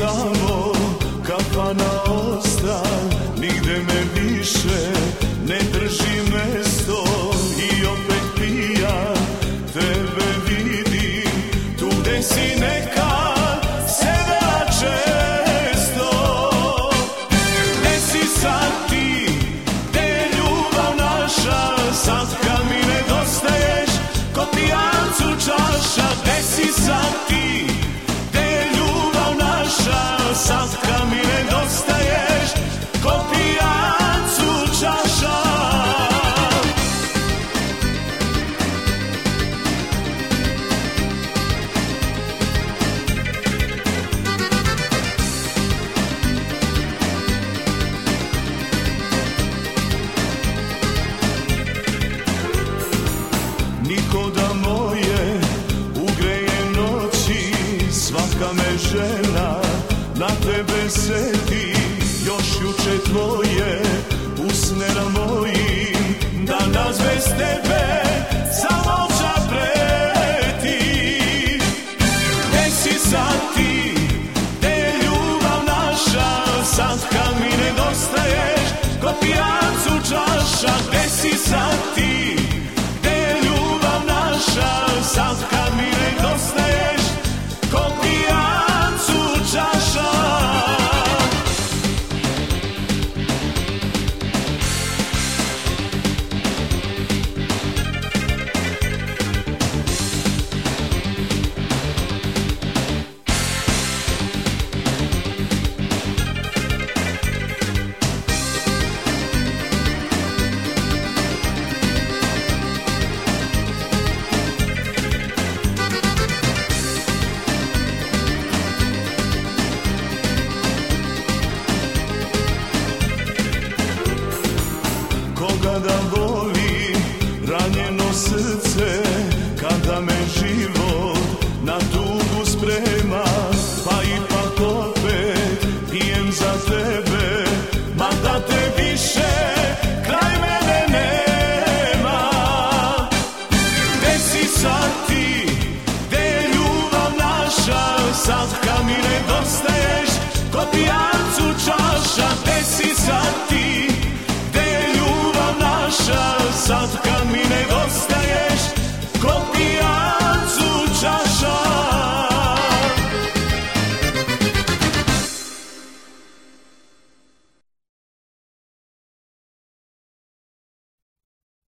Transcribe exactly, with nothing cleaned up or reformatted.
samo kafana osta, nigde me više ne drži mesto. I opet pijan tebe vidim, tu gde si nekad sedela često. Gde si sad ti, gde je ljubav naša, sad kad mi nedostaješ ko pijancu čaša. Gde si sad ti, gde je ljubav naša, sad kad mi nedostaješ ko pijancu čaša. Niko da moje ugreje noći, svaka me žena na tebe seti. Još juče tvoje usne na mojim, danas bez tebe